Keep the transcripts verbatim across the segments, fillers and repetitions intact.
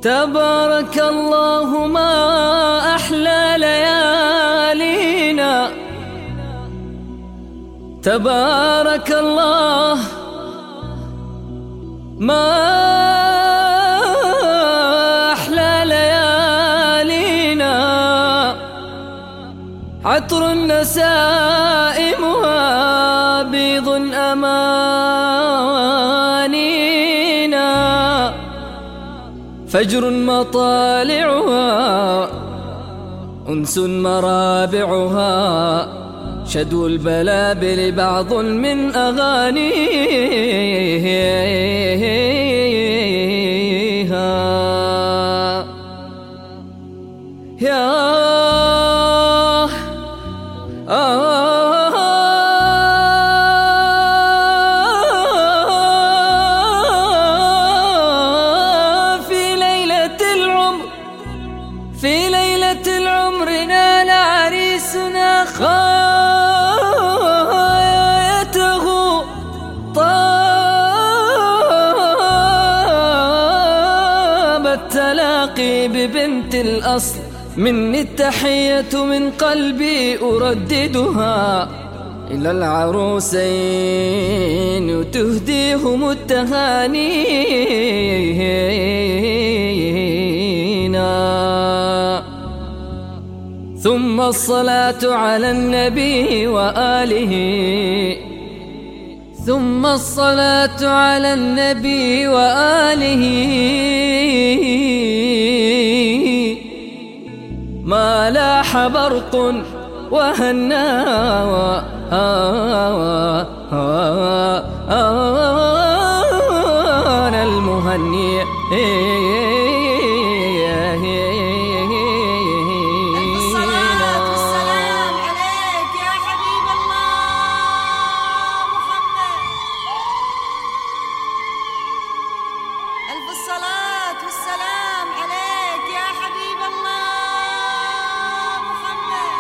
تبارك الله ما أحلى ليالينا، تبارك الله ما أحلى ليالينا، عطر نسائمها بيض أمانينا، فجر مطالعها أنس مرابعها، شدو البلابل بعض من أغانيها. يا في ليلة العمر في ليلة العمر نال عريسنا خايته، طاب التلاقي ببنت الأصل، مني التحية من قلبي أرددها إلى العروسين وتهديهم التهانينا. ثم الصلاة على النبي وآله، ثم الصلاة على النبي وآله، ما لاح برق وهنا أنا المهني. ألف الصلاة والسلام عليك يا حبيب الله محمد.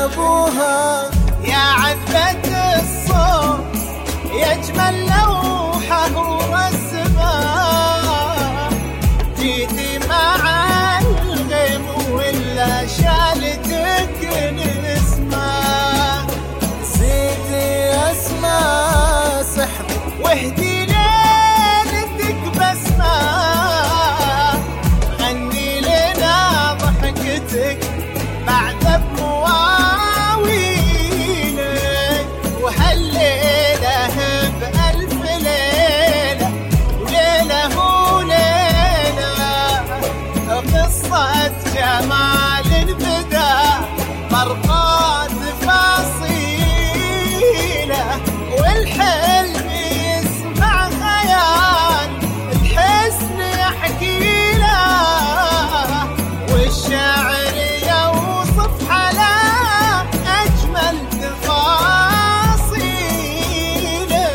ابوها يا عذبة الصوت يا اجمل لوحة ورسمها، جيتي مع الغيم ولا شالتك نسمة، نسيتي اسماء سحب واهدي ليلتك بسمة، غني لنا ضحكتك بعد بمواويلك، وهالليلة بألف ليلة وليلة وليلة، قصة جمال بدا مرقى تفاصيله، والحلم يسمع خيال الحسن يحكي له، والشاعر يوصف حلا أجمل تفاصيله.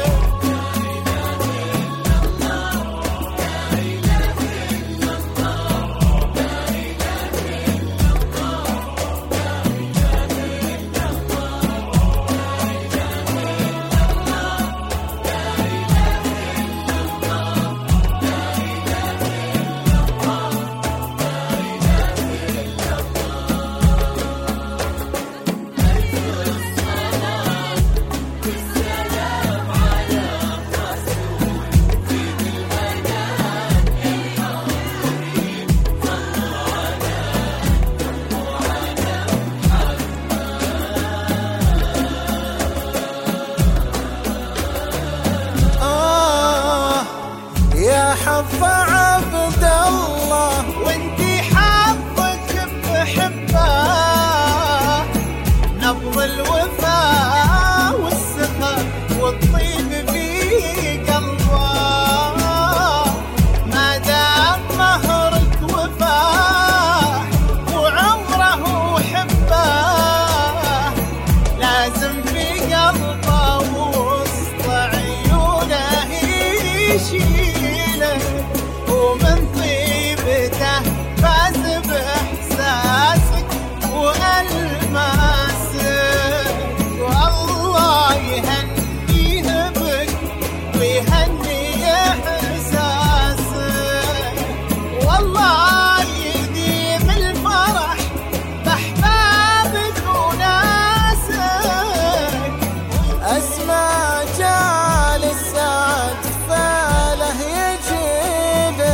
حظ عبد الله وانتي حظك بحبه، نبض الوفاء والسخاء والطيب في قلبه، ما دام مهرك وفاء وعمره حبه، لازم في قلبه وسط عيونه يشيله، ومن طيبته فاز باحساسك والماسك، والله يهنيه بك ويهني احساسك، والله يديم الفرح باحبابك وناسك، اسمع جالس فاله يجيبك.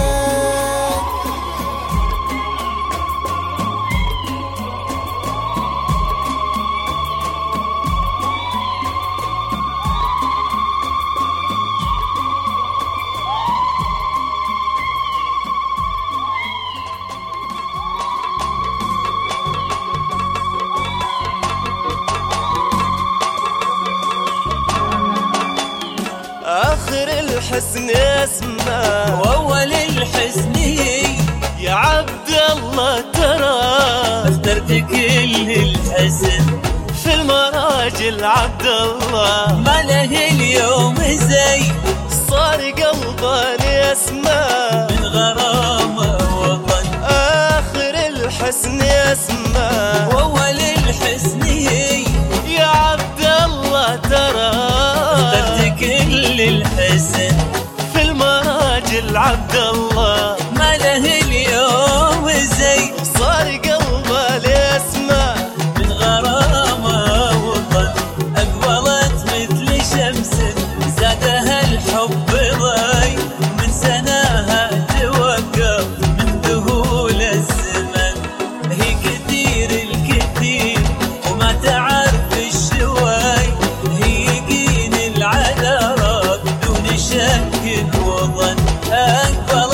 آخر الحسن اسمه وأول الحسن يا عبد الله، ترى اخترت كل الحسن في المراجل عبد الله، ما له اليوم زي صار قلباني اسمه من غرامه وطن. آخر الحسن اسمه وأول الحسن يا عبد الله، ترى كل الحسن في المراجل عبد الله، ما له اليوم زي صار قلبه لاسمه من غرامه وطن، اقبلت مثل شمس زادها الحب ضي، من سناها توقف من ذهول الزمن، هي كثير الكثير وما تعرف الشوي، هي العذرات دون شك وظن، أكبر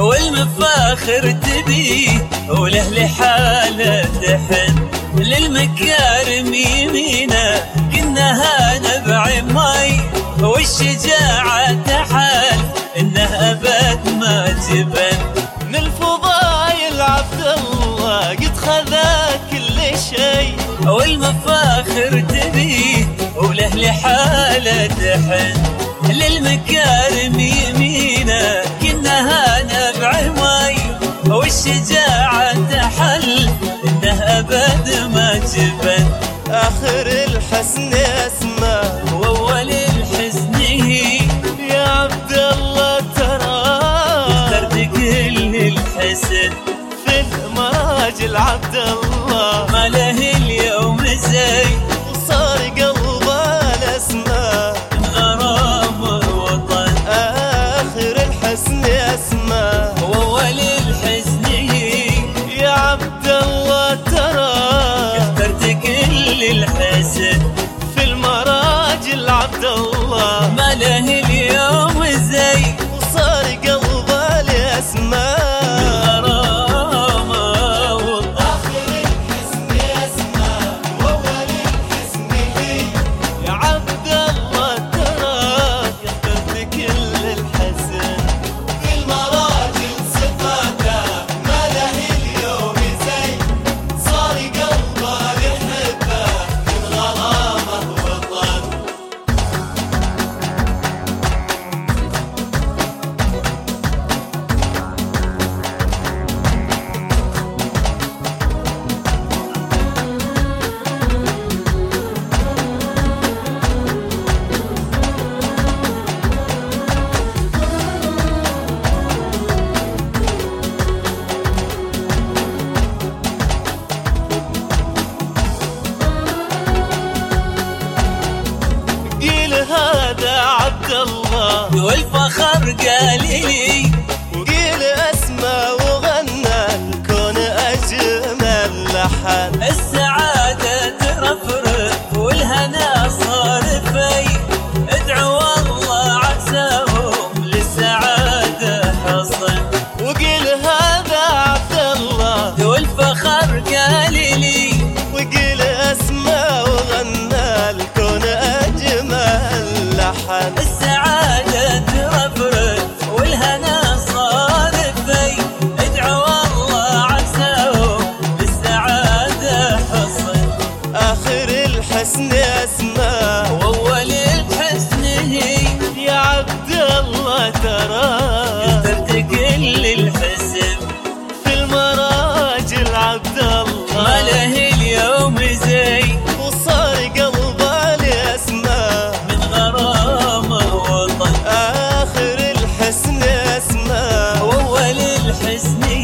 والمفاخر تبيه وله لحاله تحن للمكارم يمينه كنها نبع مي والشجاعة تحل انه ابد ما جبن من الفضايل عبد الله قد خذا كل شيء والمفاخر تبيه وله لحاله تحن للمكارم يمينه كنها نبع مي والشجاعة تحل انه ابد ما جبن اخر الحسن اسمه واول الحسن هي يا عبد الله ترى اخترت كل الحسن في المراجل عبد الله ما له اليوم زي وصار قلبه الاسماء من غرام الوطن اخر الحسن اسمه واول الحسن هي يا عبد الله ترى اخترت كل الحسن في المراجل عبد الله ما له اليوم زي وصار قلبه الاسماء هذا عبد الله والفخر قال لي وقيل اسمه وغنى الكون اجمل لحن السعادة ترفرف والهنا صار في ادعوا الله عساهم للسعادة حصن وقيل هذا عبد الله والفخر قال لي وقيل اسمه وغنى الكون اجمل لحن السعادة ترفرف والهنا صار في ادعوا الله عساهم للسعادة حصن اخر الحسن اسمه واول الحسن هي يا عبد الله ترى اخترت كل الحسن في المراجل عبد الله ما له اليوم زي وصار قلبه الاسماء من غرام الوطن اخر الحسن اسمه واول الحسن